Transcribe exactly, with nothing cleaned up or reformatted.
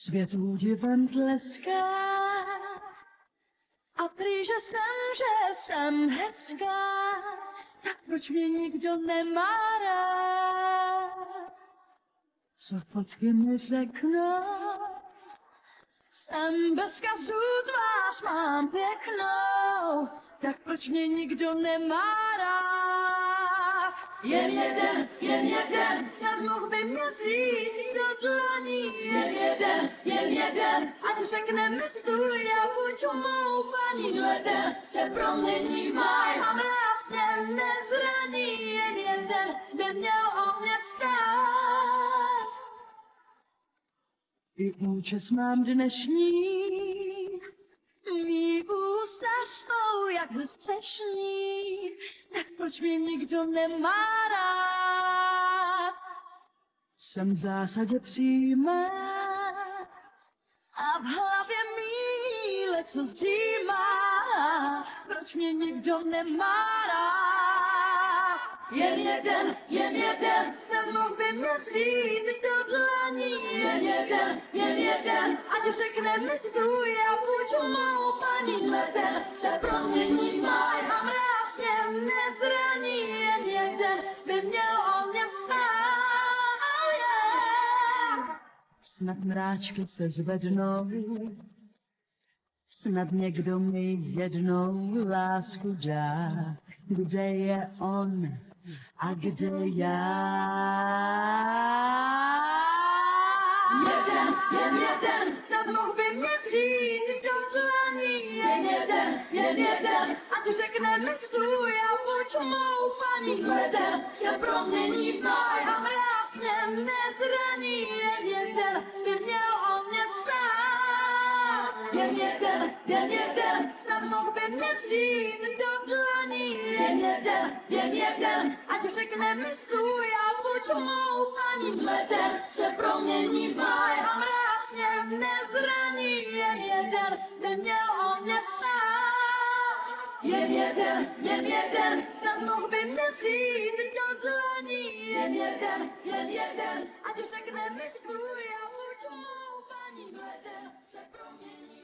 Svět údivem tleská a prý, že jsem, že jsem hezká, tak proč mě nikdo nemá rád? Co fotky mi řeknou? Jsem bez kazu, tvář mám pěknou, tak proč mě nikdo nemá rád? Jen jeden, jen jeden, snad mohl by mě vzít do dlaní. Jen jeden, jen jeden, ať řekne mi stůj a buď mou paní. Leden se promění v máj a mráz mě nezraní. Jen jeden by měl o mě stát. I účes mám dnešní, mý ústa jsou jak zastřešní, tak proč mě nikdo nemá rád? Jsem v zásadě přímá a v hlavě mý leco zdřímá, proč mě nikdo nemá rád? Jen jeden, jen jeden, snad mohl by mě vzít do dlaní. Jen jeden, jen jeden, ať řekne mi stůj a buď mou paní. Leden se promění v máj a mráz mě nezraní. Jen jeden by měl o mě stát. Oh yeah. Snad mráčky se zvednou, snad někdo mi jednou lásku dá. Kde je on a kde já? Jeden, jen jeden, snad mohl by mě vzít do dlaní. Jen jeden, jen jeden, ať řekne mi stůj a buď mou paní. Leden se promění v máj a mráz mě nezraní. Jen jeden by měl o mě stát. Jen jeden, jen jeden, snad mohl by mě vzít do dlaní. Jen jeden, jen jeden, ať řekne mi stůj a buď mou paní. Leden se promění v máj a mráz mě nezraní. Jen jeden by měl o mě stát. Jen jeden, jen jeden, snad mohl by mě vzít do dlaní. Jen jeden, jen jeden, ať řekne mi stůj a buď mou paní. Leden se promění.